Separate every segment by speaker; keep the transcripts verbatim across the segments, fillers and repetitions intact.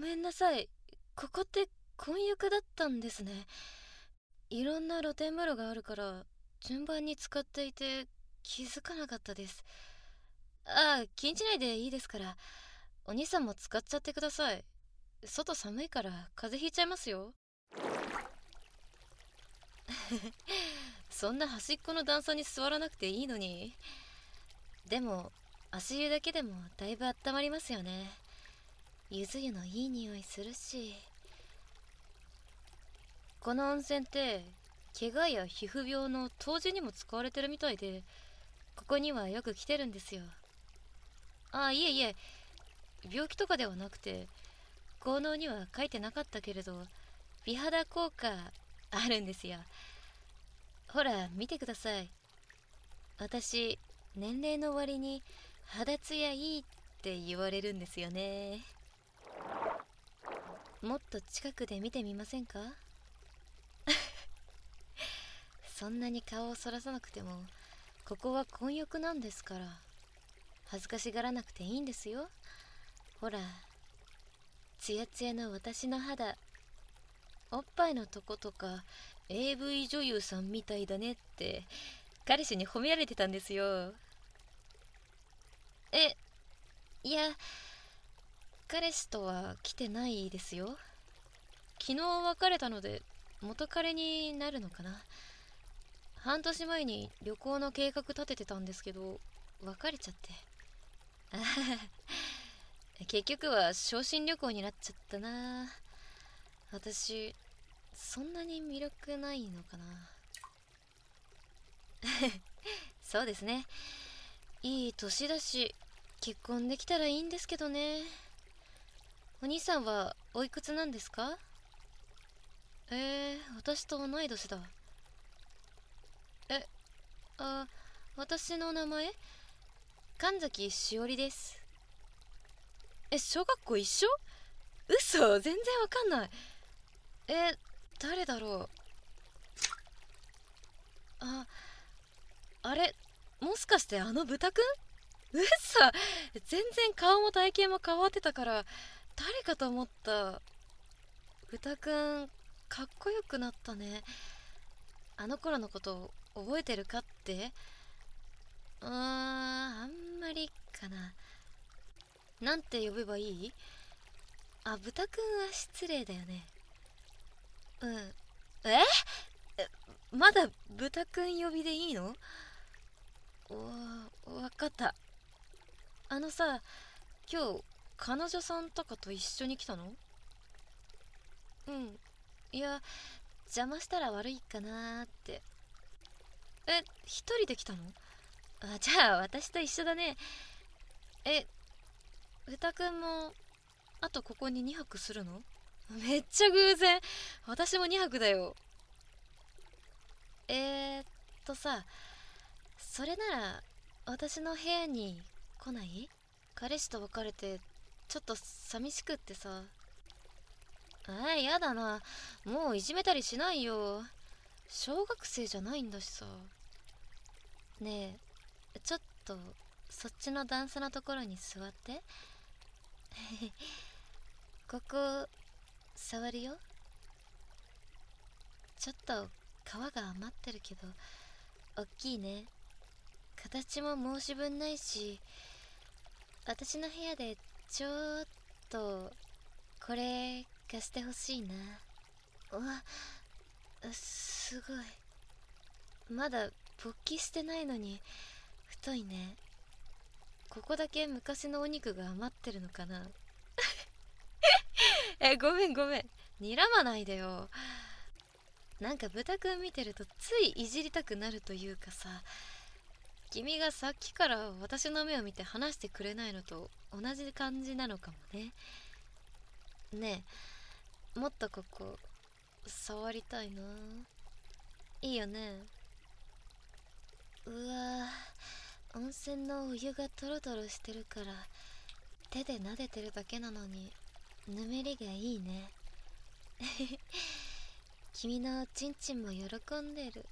Speaker 1: めんなさい。ここって混浴だったんですね。いろんな露天風呂があるから順番に使っていて気づかなかったです。ああ、気にしないでいいですから。お兄さんも使っちゃってください。外寒いから風邪ひいちゃいますよ。そんな端っこの段差に座らなくていいのに。でも足湯だけでもだいぶ温まりますよね。ゆず湯のいい匂いするし。この温泉って怪我や皮膚病の湯治にも使われてるみたいで、ここにはよく来てるんですよ。あ、いえいえ、病気とかではなくて、効能には書いてなかったけれど美肌効果あるんですよ。ほら見てください。私年齢の割に肌ツヤいいって言われるんですよね。もっと近くで見てみませんか？そんなに顔をそらさなくても、ここは混浴なんですから。恥ずかしがらなくていいんですよ。ほら、ツヤツヤの私の肌、おっぱいのとことか エーブイ 女優さんみたいだねって彼氏に褒められてたんですよ。え、いや、彼氏とは来てないですよ。昨日別れたので元彼になるのかな。半年前に旅行の計画立ててたんですけど別れちゃって。ああ、結局は昇進旅行になっちゃったな。私そんなに魅力ないのかな。そうですね、いい年だし結婚できたらいいんですけどね。お兄さんはおいくつなんですか？えー、私と同い年だ。え、あ、私の名前神崎しおりです。え、小学校一緒？嘘、全然わかんない。え、誰だろう。あ、あれ、もしかしてあの豚くん？嘘、全然顔も体型も変わってたから誰かと思った。豚くんかっこよくなったね。あの頃のこと覚えてるかって？あー、あんまりかな。なんて呼べばいい？あ、豚くんは失礼だよね。うん。ええ、まだ豚くん呼びでいいの？お、わかった。あのさ、今日彼女さんとかと一緒に来たの？うん。いや、邪魔したら悪いかなーって。え、一人で来たの？あ、じゃあ私と一緒だね。え、豚くんもあとここににはくするの？めっちゃ偶然。私もにはくだよ。えーっとさ、それなら私の部屋に来ない？彼氏と別れてちょっと寂しくってさ。あい、やだな。もういじめたりしないよ。小学生じゃないんだしさ。ねえ、ちょっとそっちの段差のところに座って。ここ触るよ。ちょっと皮が余ってるけどおっきいね。形も申し分ないし、私の部屋でちょっとこれ貸してほしいな。うわ、すごい。まだ勃起してないのに太いね。ここだけ昔のお肉が余ってるのかな。え、ごめんごめん、睨まないでよ。なんか豚くん見てるとついいじりたくなるというかさ。君がさっきから私の目を見て話してくれないのと同じ感じなのかもね。ねえ、もっとここ触りたいな。いいよね。うわぁ、温泉のお湯がトロトロしてるから手で撫でてるだけなのにぬめりがいいね。君のおちんちんも喜んでる。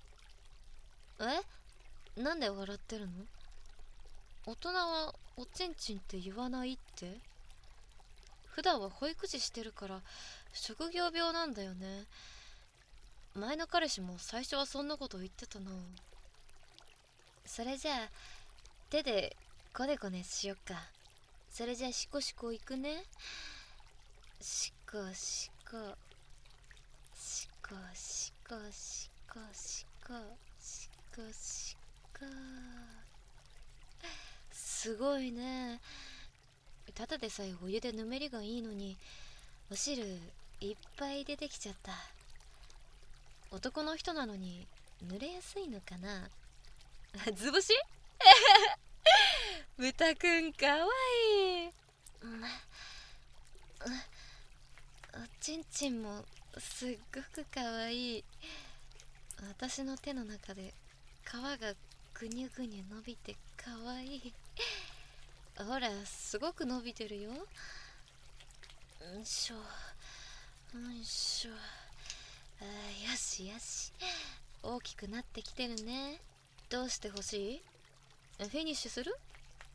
Speaker 1: え、なんで笑ってるの？大人はおちんちんって言わないって？ 普段は保育士してるから職業病なんだよね。前の彼氏も最初はそんなこと言ってたな。それじゃあ手でコネコネしよっか。それじゃあシコシコ行くね。シコシコシコシコシコシコシコシコ。すごいね。ただでさえお湯でぬめりがいいのにお汁いっぱい出てきちゃった。男の人なのに濡れやすいのかな。図星豚くんかわいい。おちんちんもすっごくかわいい。私の手の中で皮がぐにゅぐにゅ伸びてかわいい。ほらすごく伸びてるよ。んしょんしょ。あ、よしよし、大きくなってきてるね。どうしてほしい？フィニッシュする？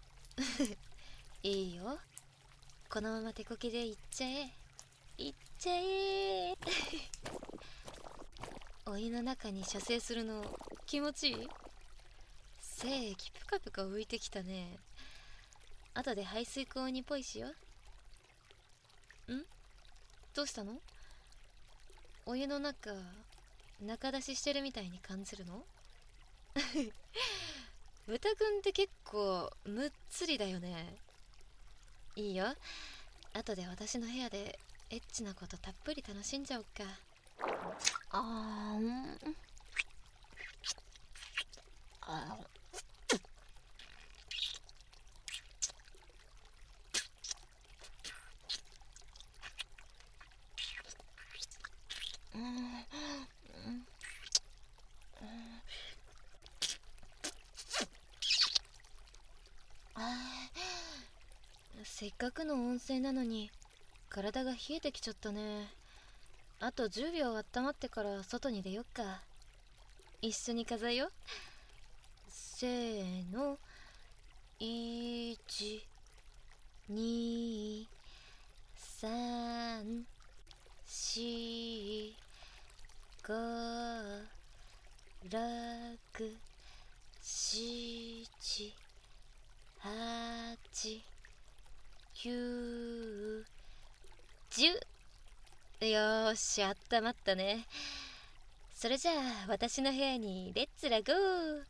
Speaker 1: いいよ、このまま手こきでいっちゃえいっちゃえ。お湯の中に射精するの気持ちいい？精液プカプカ浮いてきたね。後で排水口にポイしよう。ん？どうしたの？お湯の中中出ししてるみたいに感じるの？豚くんって結構むっつりだよね。いいよ、後で私の部屋でエッチなことたっぷり楽しんじゃおっか。あーんあーうんうんせっかくの温泉なのに体が冷えてきちゃったね。あとじゅうびょう温まってから外に出よっか。一緒に数えよ。せーの。いち、に、さん、し、ご、ろく、しち、はち、きゅう、じゅう。よーし、あったまったね。それじゃあ私の部屋にレッツラゴー。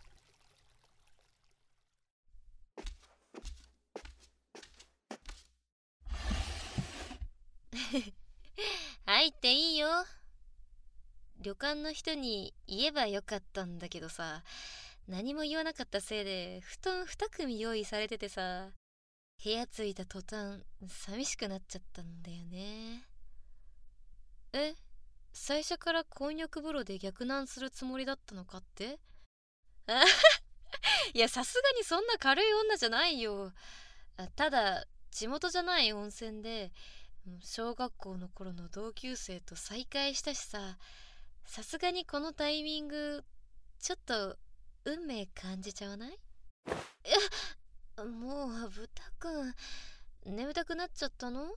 Speaker 1: 入っていいよ。旅館の人に言えばよかったんだけどさ、何も言わなかったせいで布団に組用意されててさ、部屋着いた途端寂しくなっちゃったんだよね。え、最初から混浴風呂で逆難するつもりだったのかって？あいや、さすがにそんな軽い女じゃないよ。ただ地元じゃない温泉で小学校の頃の同級生と再会したしさ、さすがにこのタイミングちょっと運命感じちゃわない？いや、もう豚くん眠たくなっちゃったの？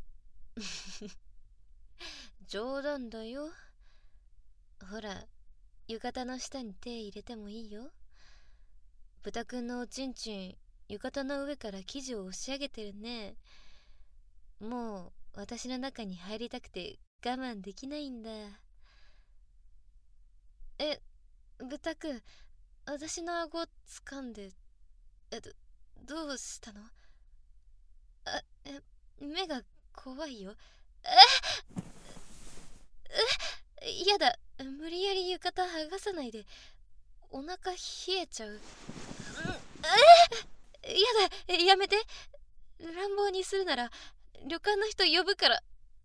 Speaker 1: 冗談だよ。ほら、浴衣の下に手入れてもいいよ。豚くんのおちんちん浴衣の上から生地を押し上げてるね。もう私の中に入りたくて我慢できないんだ。え、豚くん、私の顎掴んで、え、ど、どうしたの？あ、え、目が怖いよ。ええ、やだ、無理やり浴衣剥がさないで。お腹冷えちゃう。えやだ、やめて。乱暴にするなら旅館の人呼ぶから。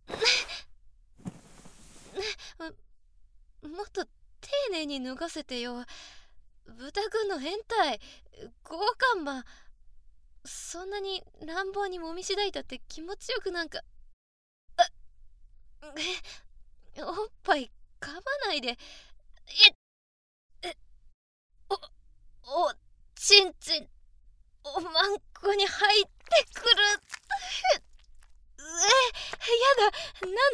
Speaker 1: もっと丁寧に脱がせてよ。豚くんの変態強姦魔。そんなに乱暴にもみしだいたって気持ちよくなんか。おっぱい噛まないで。ええおおちんちんおまんこに入ってくる。う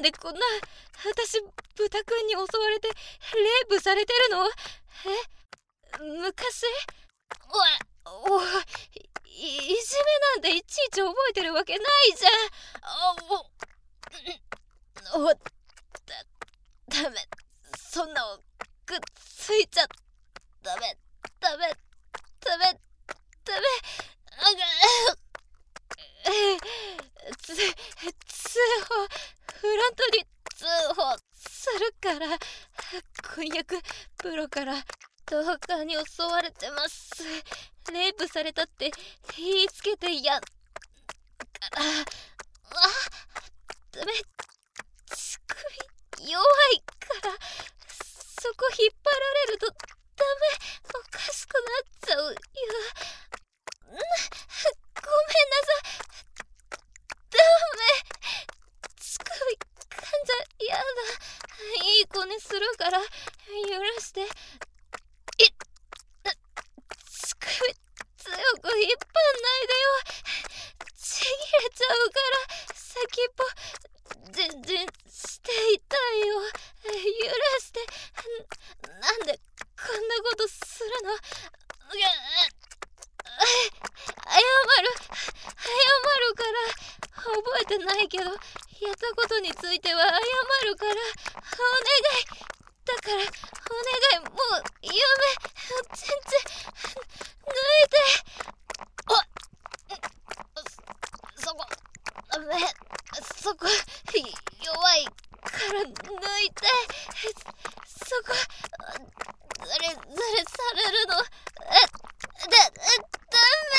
Speaker 1: でこんな、私豚くんに襲われてレイプされてるの？え、昔？おいおい、い、いじめなんていちいち覚えてるわけないじゃん。おおだダメ、そんなのくっついちゃダメダメダメダメ、あがつ通報、フロントに通報するから。婚約プロからストーカーに襲われてます、レイプされたって言いつけてやから。あ、ダメ、乳首弱いから、そこ引っ張られるとダメ、おかしくなっちゃうよ。ごめんなさい、ダメ、乳首噛んじゃやだ。いい子にするから許して。いっ、乳首強く引っ張んないでよ、ちぎれちゃうから。先っぽジンジンしていたいよ、許して。なんでこんなことするの？謝る謝るから。覚えてないけどやったことについては謝るから。お願いだから、お願い、もう夢全然抜いて。あ、そこダメ、そこ弱いから抜いて。そこずれずれされるの。えだダメ。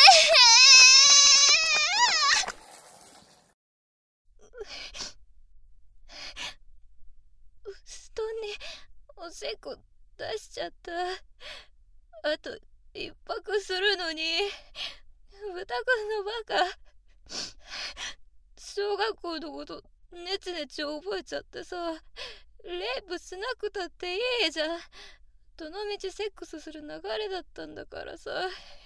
Speaker 1: 布団におしっこ出しちゃった。あと一泊するのに。豚くんのバカ、小学校のことネチネチ覚えちゃってさ。レイプしなくたっていいじゃん。どのみちセックスする流れだったんだからさ。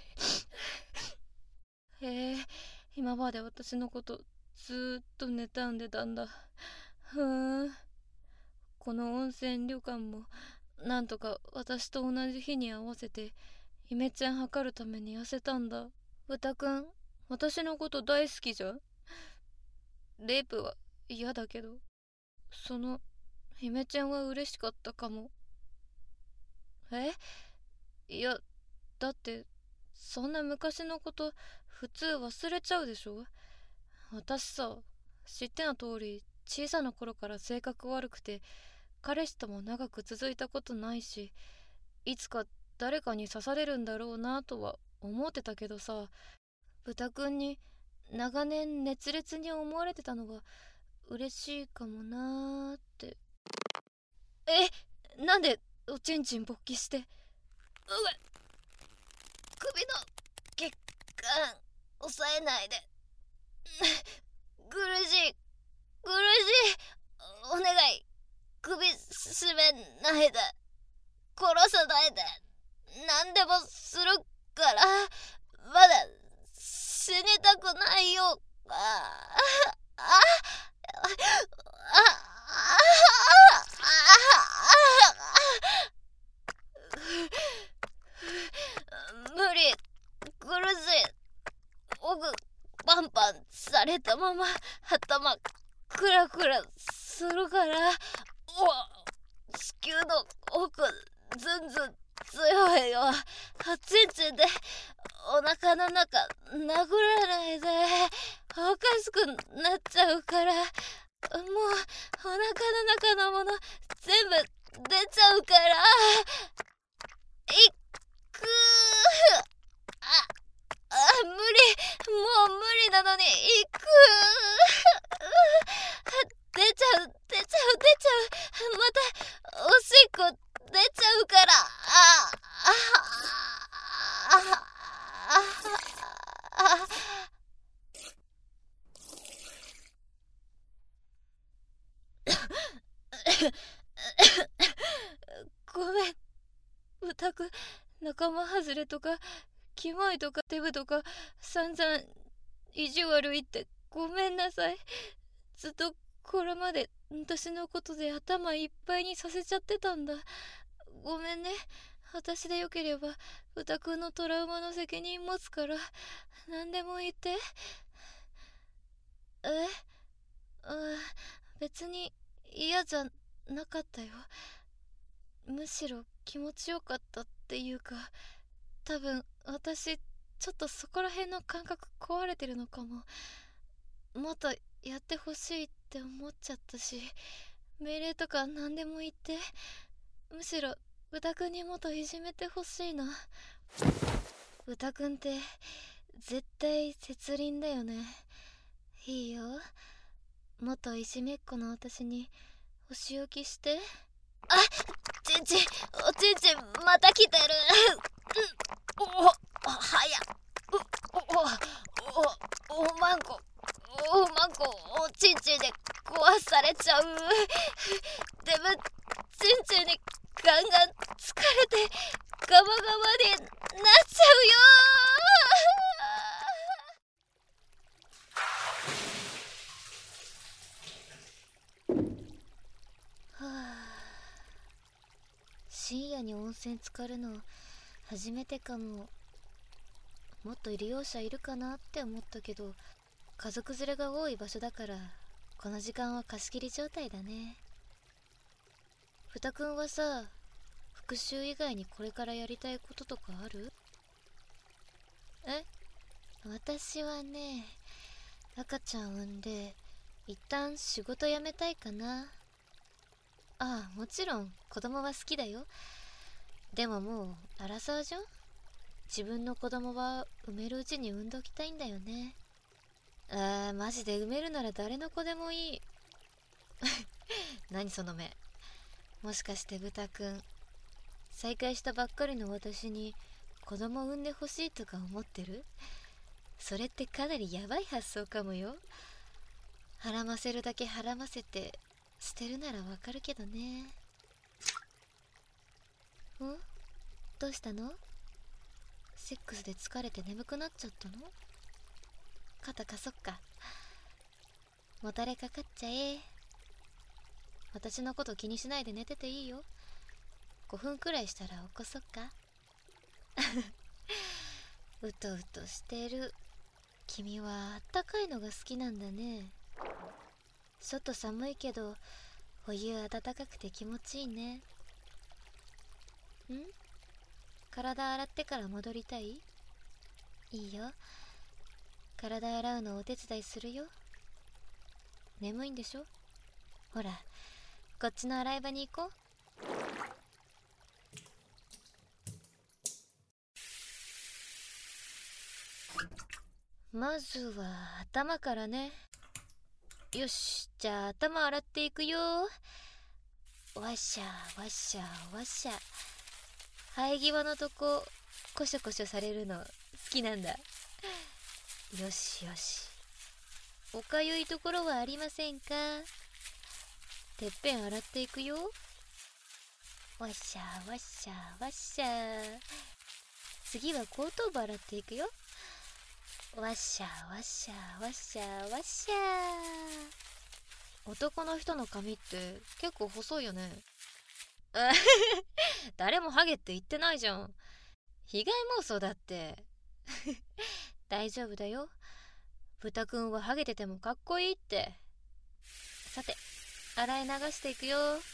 Speaker 1: へえ、今まで私のことずーっと妬んでたんだ。ふーん。この温泉旅館もなんとか私と同じ日に合わせてイメチェン測るために痩せたんだ。豚くん、私のこと大好きじゃん。レイプは嫌だけど、そのイメチェンは嬉しかったかも。え？いや、だってそんな昔のこと普通忘れちゃうでしょ。私さ、知っての通り小さな頃から性格悪くて彼氏とも長く続いたことないし、いつか誰かに刺されるんだろうなとは思ってたけどさ、豚くんに長年熱烈に思われてたのが嬉しいかもなーって。え、なんでおちんちん勃起して。うわ、首の血管抑えないで。苦しい苦しい、お願い、首絞めないで、殺さないで、何でもするから。まだ死にたくないよ。ああああ無理、苦しい。奥パンパンされたまま頭クラクラするから。お子宮の奥ずんずん強いよ。ちんちんでお腹の中殴らないで、おかしくなっちゃうから。もうお腹の中のもの全部出ちゃうから。いくああ、無理、もう無理なのに行く。出ちゃう出ちゃう出ちゃう、またおしっこ出ちゃうから。あああああごめん、豚くん、仲間外れとかキモいとかデブとか散々意地悪言ってごめんなさい。ずっとこれまで私のことで頭いっぱいにさせちゃってたんだ。ごめんね。私でよければ歌くんのトラウマの責任持つから何でも言って。え、うん、別に嫌じゃなかったよ。むしろ気持ちよかったっていうか、多分私ちょっとそこら辺の感覚壊れてるのかも。もっとやってほしいって思っちゃったし、命令とか何でも言って。むしろ歌くんにもっといじめてほしいな。歌くんって絶対絶倫だよね。いいよ、もっといじめっ子の私にお仕置きして。あ、ちんちん、おちんちんまた来てる。うん、お、はや、う、お、お、おまんこ、おまんこ、おちんちんで壊されちゃう。でもちんちんにガンガン疲れてガバガバになっちゃうよ。はあ、深夜に温泉浸かるの初めてかも。もっと利用者いるかなって思ったけど、家族連れが多い場所だからこの時間は貸し切り状態だね。豚くんはさ、復讐以外にこれからやりたいこととかある？え？私はね、赤ちゃん産んで一旦仕事辞めたいかな。ああ、もちろん子供は好きだよ。でももうアラサーじゃん。自分の子供は産めるうちに産んどきたいんだよね。ああ、マジで産めるなら誰の子でもいい。何その目。もしかして豚くん、再会したばっかりの私に子供産んでほしいとか思ってる？それってかなりヤバい発想かもよ。はらませるだけはらませて捨てるならわかるけどね。ん？どうしたの？セックスで疲れて眠くなっちゃったの？肩貸そっか。もたれかかっちゃえ。私のこと気にしないで寝てていいよ。ごふんくらいしたら起こそっか。うとうとしてる。君はあったかいのが好きなんだね。外寒いけどお湯温かくて気持ちいいね。ん？体洗ってから戻りたい？いいよ、体洗うのお手伝いするよ。眠いんでしょ？ほら、こっちの洗い場に行こう。まずは頭からね。よし、じゃあ頭洗っていくよ。わっしゃわっしゃわっしゃ。生え際のとこコショコショされるの好きなんだ。よしよし。おかゆいところはありませんか？てっぺん洗っていくよ。わっしゃわっしゃわっしゃ。次は後頭部洗っていくよ。わっしゃわっしゃわっしゃわっしゃ。男の人の髪って結構細いよね。誰もハゲって言ってないじゃん。被害妄想だって。大丈夫だよ。豚くんはハゲててもかっこいいって。さて、洗い流していくよ。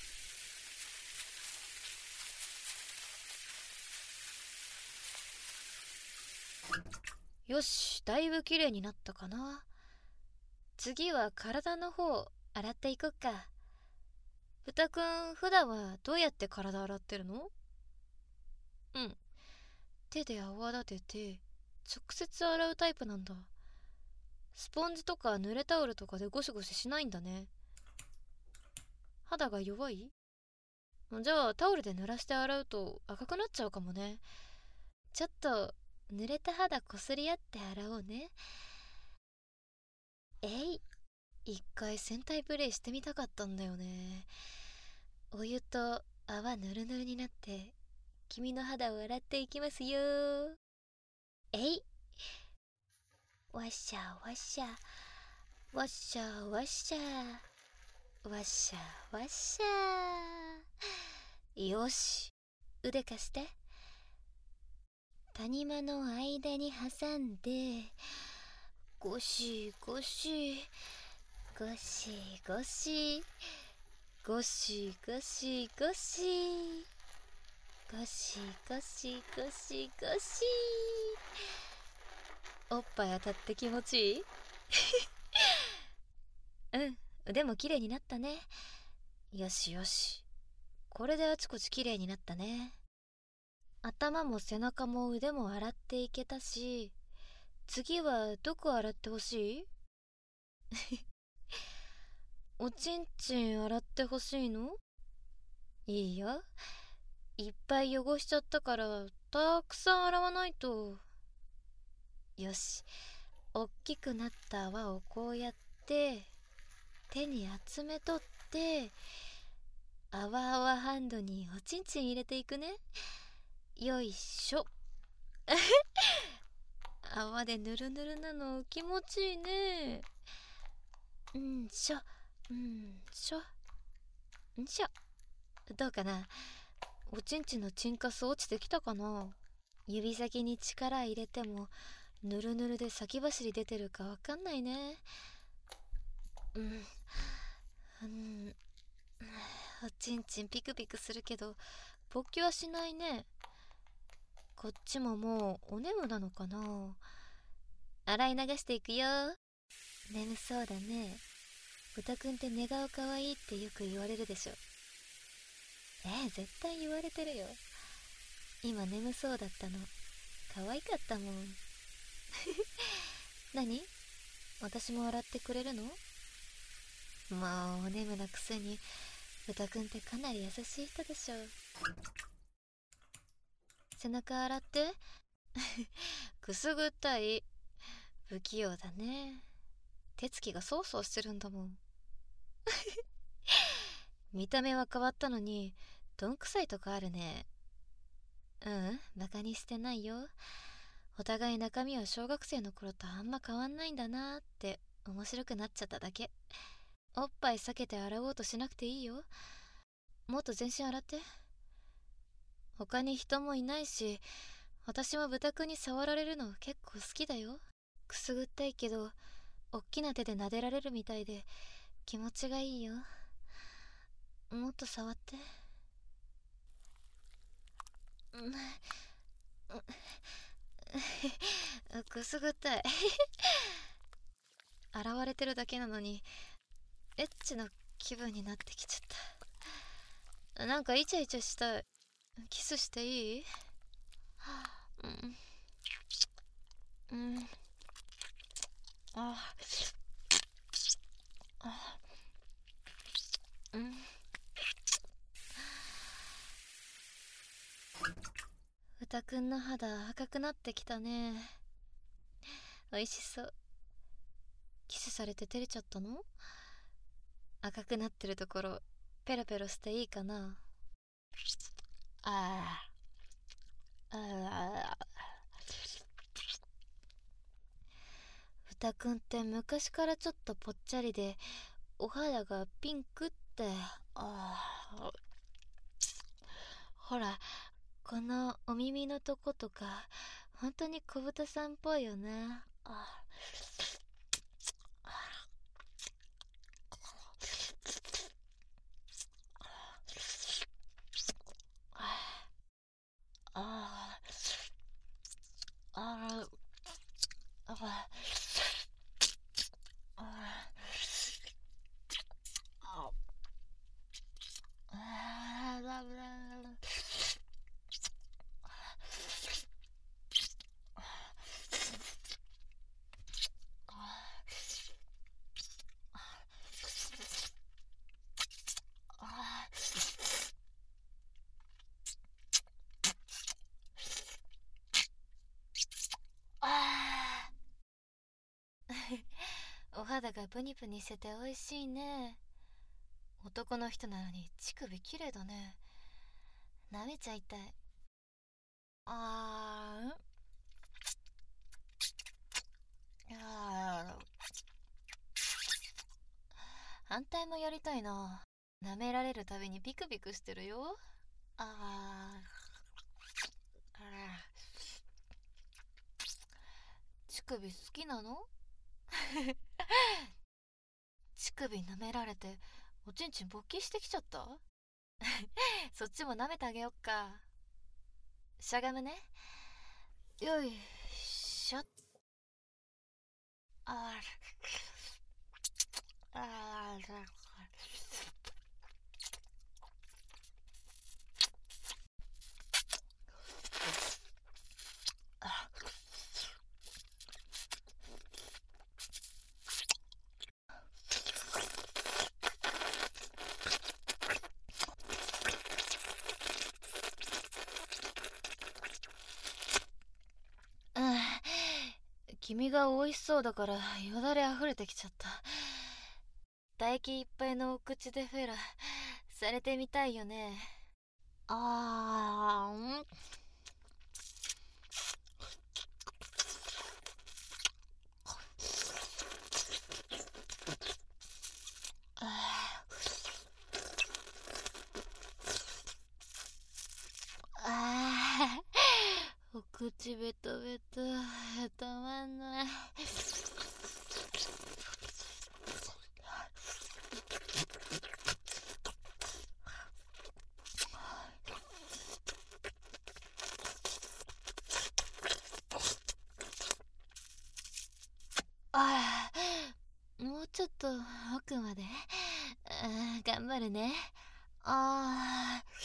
Speaker 1: よし、だいぶ綺麗になったかな。次は体の方洗っていこっか。豚くん、普段はどうやって体洗ってるの？うん、手で泡立てて直接洗うタイプなんだ。スポンジとか濡れタオルとかでゴシゴシしないんだね。肌が弱い？じゃあタオルで濡らして洗うと赤くなっちゃうかもね。ちょっと濡れた肌こすり合って洗おうね。えい、一回戦隊プレイしてみたかったんだよね。お湯と泡ぬるぬるになって君の肌を洗っていきますよ。えい、わっしゃわっしゃわっしゃわっしゃ。 わっしゃわっしゃ。よし、腕貸して。谷間の間に挟んで、ゴシゴシゴシゴシゴシゴシゴシゴシゴシゴシゴシ。おっぱい当たって気持ちいい？うん、腕も綺麗になったね。よしよし、これであちこち綺麗になったね。頭も背中も腕も洗っていけたし、次はどこ洗ってほしい？おちんちん洗ってほしいの？いいよ。いっぱい汚しちゃったからたくさん洗わないと。よし、おっきくなった泡をこうやって手に集めとって、あわあわハンドにおちんちん入れていくね。よいしょ。泡でぬるぬるなの気持ちいいね。んしょんしょんしょ。どうかな、おちんちんのチンカス落ちてきたかな。指先に力入れてもぬるぬるで先走り出てるかわかんないね。うん、うん、おちんちんピクピクするけど勃起はしないね。こっちももうお眠なのかな。洗い流していくよ。眠そうだね。豚くんって寝顔かわいいってよく言われるでしょ。えー、絶対言われてるよ。今眠そうだったの可愛かったもん。何？私も笑ってくれるの？もうお眠なくせに豚くんってかなり優しい人でしょ。背中洗って。くすぐったい。不器用だね。手つきがソーソーしてるんだもん。見た目は変わったのにどんくさいとこあるね。うん、バカにしてないよ。お互い中身は小学生の頃とあんま変わんないんだなーって面白くなっちゃっただけ。おっぱい避けて洗おうとしなくていいよ。もっと全身洗って。他に人もいないし、私も豚くんに触られるの結構好きだよ。くすぐったいけどおっきな手で撫でられるみたいで気持ちがいいよ。もっと触って。くすぐったい。洗われてるだけなのにエッチな気分になってきちゃった。なんかイチャイチャしたい。キスしていい？うんうん。ああうん。豚くんの肌赤くなってきたね。おいしそう。キスされて照れちゃったの？赤くなってるところペロペロしていいかな。ああああ。豚くんって昔からちょっとぽっちゃりでお肌がピンクって。ああ、ほらこのお耳のとことか本当に小豚さんっぽいよね。あああああああラブラあお肌がプニプニしてて美味しいね。男の人なのに乳首綺麗だね。舐めちゃいたい。あーあ反対もやりたいな。舐められるたびにビクビクしてるよ。あーあー、乳首好きなの？乳首舐められておちんちん勃起してきちゃった。そっちも舐めてあげよっか。しゃがむね。よいしょ。あらあら君が美味しそうだからよだれあふれてきちゃった。唾液いっぱいのお口でフェラされてみたいよね。あーんあーお口ベトベトたまんない。ああ、もうちょっと奥まで。あー頑張るね。ああ。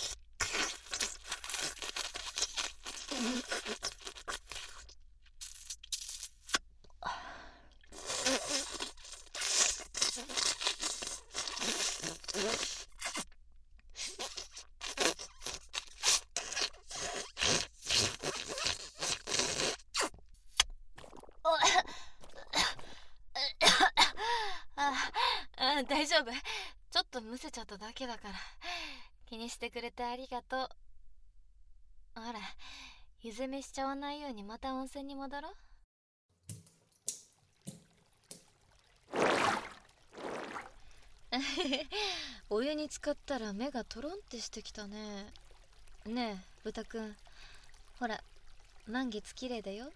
Speaker 1: あ、大丈夫。ちょっとむせちゃっただけだから。気にしてくれてありがとう。ほら、湯攻めしちゃわないようにまた温泉に戻ろう。お湯に浸かったら目がトロンってしてきたね。ねえ、豚くん。ほら、満月綺麗だよ。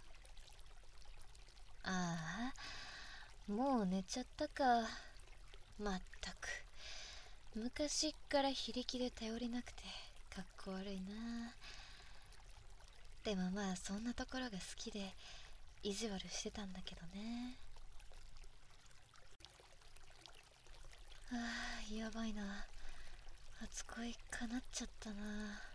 Speaker 1: ああ、もう寝ちゃったか。まったく。昔っから非力で頼りなくてかっこ悪いな。でもまあそんなところが好きで意地悪してたんだけどね。ああ、やばいな。初恋かなっちゃったな。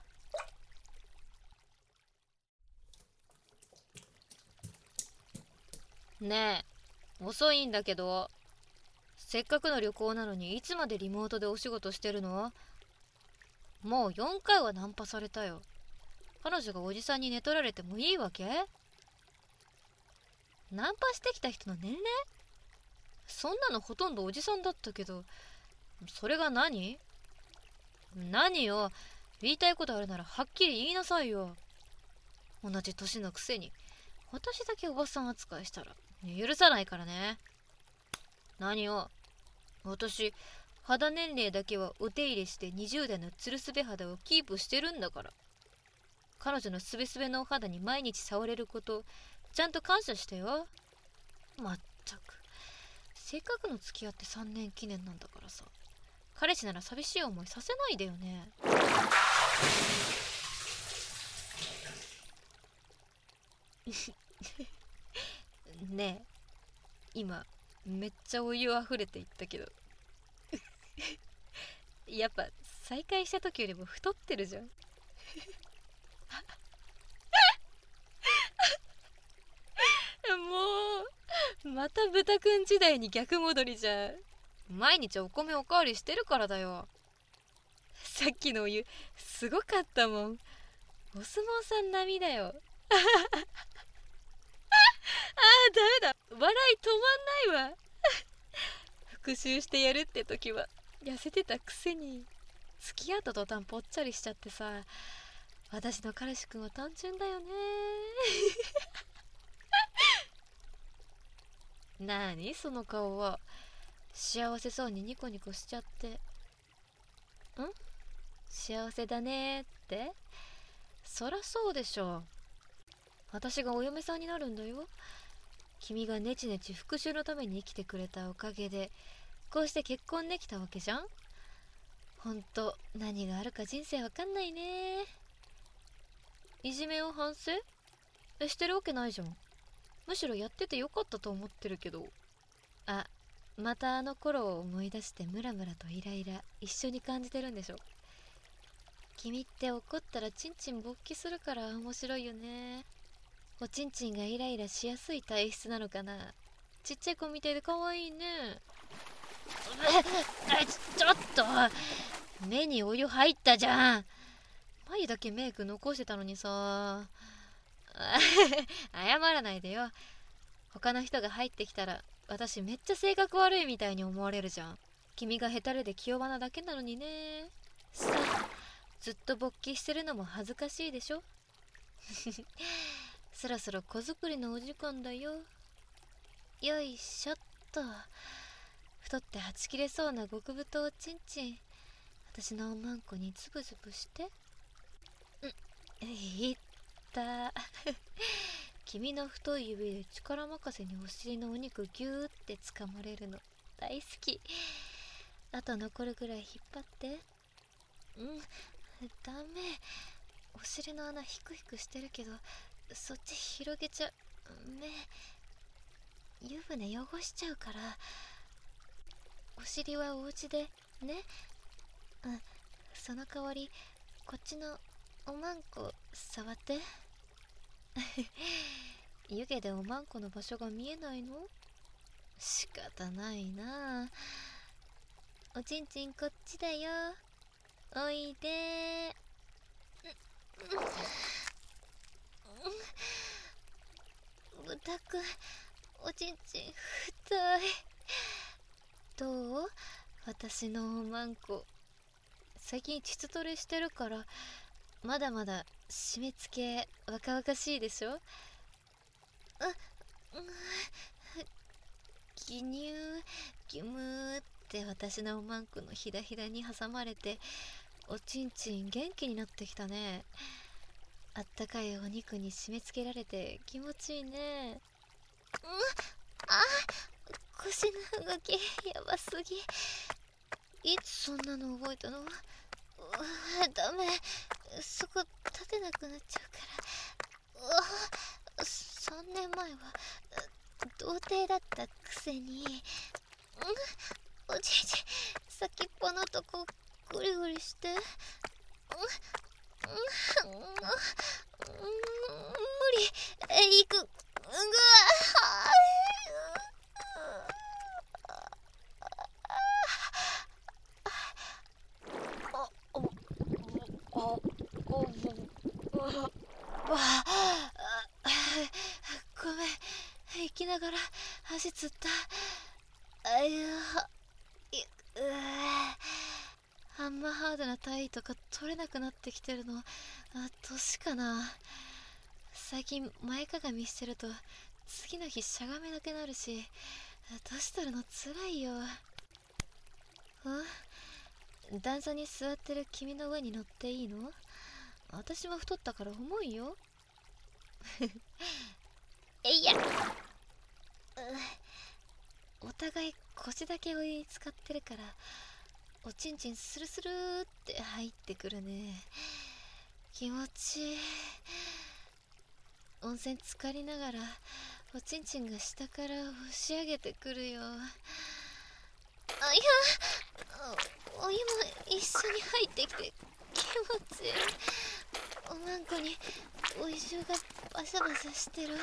Speaker 1: ねえ、遅いんだけど。せっかくの旅行なのにいつまでリモートでお仕事してるの？もうよんかいはナンパされたよ。彼女がおじさんに寝取られてもいいわけ？ナンパしてきた人の年齢？そんなのほとんどおじさんだったけど、それが何？何よ。言いたいことあるならはっきり言いなさいよ。同じ年のくせに私だけおばさん扱いしたら許さないからね。何よ。私肌年齢だけはお手入れしてにじゅう代のつるすべ肌をキープしてるんだから。彼女のすべすべのお肌に毎日触れることちゃんと感謝してよ。まったく、せっかくの付き合ってさんねん記念なんだからさ、彼氏なら寂しい思いさせないでよね。ねえ、今めっちゃお湯あふれていったけどやっぱ再会した時よりも太ってるじゃん。もうまた豚くん時代に逆戻りじゃん。毎日お米おかわりしてるからだよ。さっきのお湯すごかったもん。お相撲さん並みだよ。あーダメだ、笑い止まんないわ。復習してやるって時は痩せてたくせに付き合った途端ぽっちゃりしちゃってさ。私の彼氏くんは単純だよね。なーにその顔は。 幸せそうにニコニコしちゃって。ん？幸せだねーって？そらそうでしょ。私がお嫁さんになるんだよ。君がネチネチ復讐のために生きてくれたおかげでこうして結婚できたわけじゃん。ほんと何があるか人生わかんないね。いじめを反省えしてるわけないじゃん。むしろやっててよかったと思ってるけど。あ、またあの頃を思い出してムラムラとイライラ一緒に感じてるんでしょ。君って怒ったらチンチン勃起するから面白いよね。おちんちんがイライラしやすい体質なのかな。ちっちゃい子みたいで可愛いね。ちょっと目にお湯入ったじゃん。眉だけメイク残してたのにさ。謝らないでよ。他の人が入ってきたら私めっちゃ性格悪いみたいに思われるじゃん。君がヘタレで気弱なだけなのにね。さあずっと勃起してるのも恥ずかしいでしょ。そろそろ子作りのお時間だよ。よいしょっと。太ってはち切れそうな極太おちんちん私のおまんこにズブズブして。んいった君の太い指で力任せにお尻のお肉ギューって掴まれるの大好き。あと残るぐらい引っ張って。うんダメ。お尻の穴ヒクヒクしてるけどそっち広げちゃ目湯船汚しちゃうから。お尻はお家でね。うんその代わりこっちのおまんこ触って湯気でおまんこの場所が見えないの？仕方ないな。おちんちんこっちだよ。おいで。豚くんおちんちん太い。どう？私のおまんこ最近膣トレしてるからまだまだ締め付け若々しいでしょ。あ、うん、ギニューギムーって私のおまんこのひだひだに挟まれておちんちん元気になってきたね。あったかいお肉に締め付けられて気持ちいいね。うん、あ、腰の動きやばすぎ。いつそんなの覚えたの？うわダメそこ立てなくなっちゃうから。うわさんねんまえは童貞だったくせに。うん、おじいち先っぽのとこグリグリして。うんうん、無理えいく。うわごめん生きながら足つった。あいやうあんまハードな体位とか取れなくなってきてるのあ年かな。最近前かがみしてると次の日しゃがめなくなるし年取るのつらいよ。ん段差に座ってる君の上に乗っていいの？私も太ったから重いよ。えいやお互い腰だけお湯に浸かってるからおちんちんスルスルーって入ってくるね。気持ちいい。温泉浸かりながらおちんちんが下から押し上げてくるよ。あいやお湯も一緒に入ってきて気持ちいい。おまんこにお湯がバシャバシャしてる。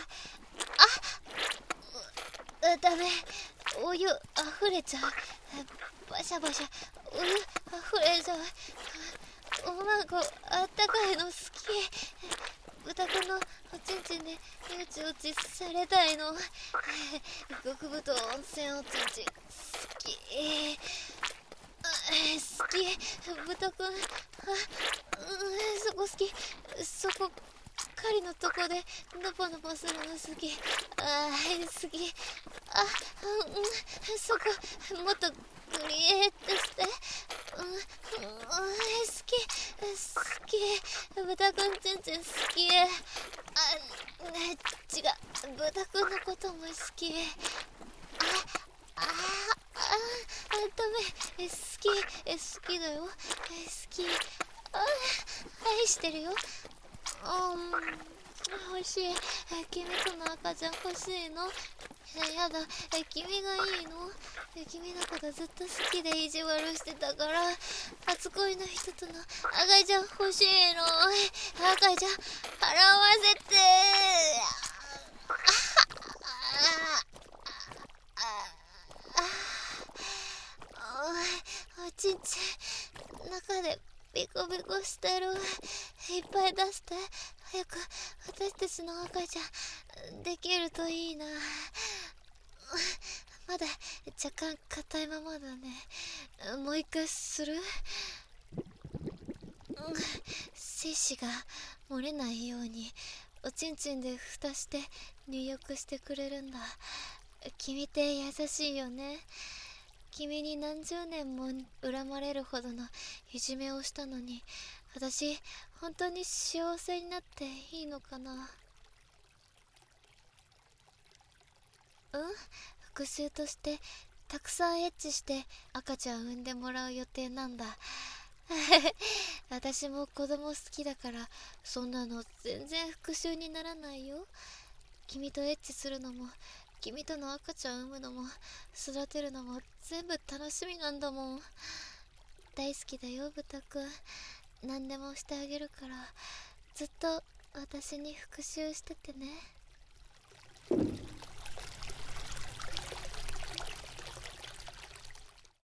Speaker 1: あっダメお湯あふれちゃう。バシャバシャお湯あふれちゃう。おまんこあったかいの好き。豚くんのおちんちんでよちよちされたいの。極太温泉おちんちん好き好き。豚くんあ、うん、そこ好き。そこか
Speaker 2: 狩りのとこでのぼのぼするの好き。あー好き。あ、うん、そこもっとグリエーってして。うん、うん、好き好き。豚くんちんちん好き。あ、ね、違う、豚くんのことも好き。ああああ、ダメ。え好き。え好きだよ。え好き。あ愛してるよ。うん、欲しい。え君との赤ちゃん欲しいの。えやだ。え君がいいの。え君のことずっと好きで意地悪してたから、初恋の人との赤ちゃん欲しいの。え赤ちゃん払わせて。あああ、おちんちん中でビコビコしてる。いっぱい出して。早く私たちの赤ちゃんできるといいな。まだ若干硬いままだね。もう一回する。精子が漏れないようにおちんちんで蓋して入浴してくれるんだ。君って優しいよね。君に何十年も恨まれるほどのいじめをしたのに、私本当に幸せになっていいのかな。うん、復讐としてたくさんエッチして赤ちゃん産んでもらう予定なんだ。私も子供好きだから、そんなの全然復讐にならないよ。君とエッチするのも、君との赤ちゃん産むのも育てるのも全部楽しみなんだもん。大好きだよ豚くん。何でもしてあげるから、ずっと私に復讐しててね。